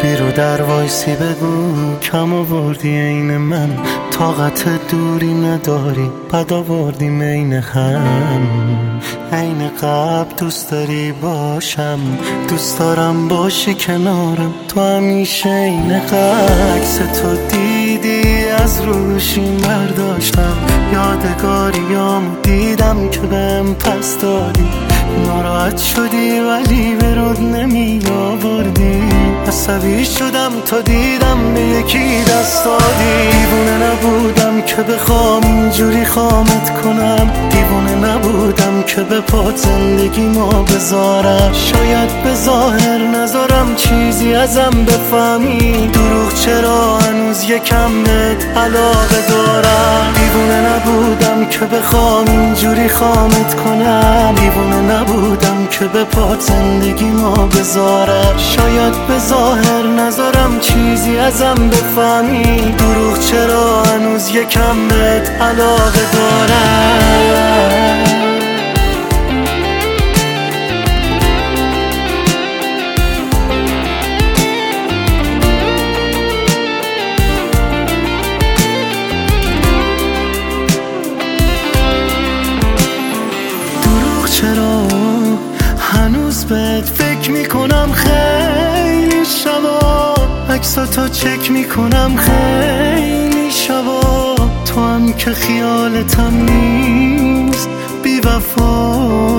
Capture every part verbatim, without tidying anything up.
بیرو در وایسی بگو کم آوردی عین من، طاقت دوری نداری بد آوردی مین هم. عین قبل دوست داری باشم، دوست دارم باشی کنارم، تو همیشه عین عکس تو دیدی از روشیم برداشتم، یادگاریامو دیدم که بهم پس دادی، ناراحت شدی ولی به رود نمی آوردی، عصبی شدم تا دیدم به یکی دست دادی. دیوونه نبودم که بخوام اینجوری خامت کنم، دیوونه نبودم که به پات زندگی ما بذارم، شاید به ظاهر نذارم چیزی ازم بفهمی، دروغ چرا هنوز یکم بهت علاقه دارم. دیوونه نبودم که بخوام اینجوری خامت کنم، دیوونه نبودم که به پات زندگی ما بذارم، شاید به ظاهر نذارم چیزی ازم بفهمی، دروغ چرا هنوز یکم بهت علاقه دارم. دروغ چرا هنوز بهت فکر میکنم، خیلی شبا عکساتو چک میکنم، خیلی شبا تو هم که خیالتم نیست بی وفا.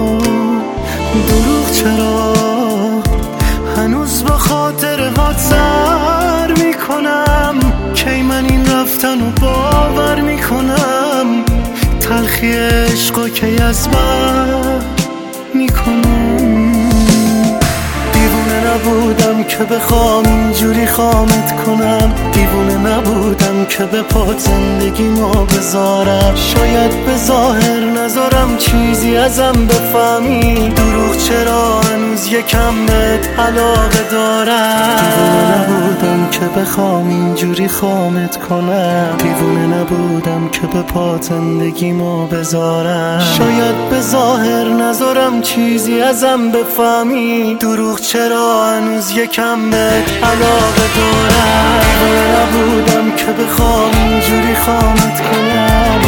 دروغ چرا هنوز با خاطر هات سر میکنم، کی من این رفتن رو باور میکنم، تلخی عشقا کی از بر میکنم. دیوونه نبودم که بخوام اینجوری خامت کنم، دیوونه نبودم که به پات زندگی ما بذارم، شاید به ظاهر نذارم چیزی ازم بفهمی، دروغ چرا هنوز یکم بهت علاقه دارم. دیوونه نبودم که بخوام اینجوری خامت کنم، دیوونه نبودم که به پات زندگی ما بذارم، شاید به ظاهر نذارم چیزی ازم بفهمی، دروغ چرا هنوز یکم بهت علاقه دارم. دیوونه نبودم که بخوام اینجوری خامت کنم،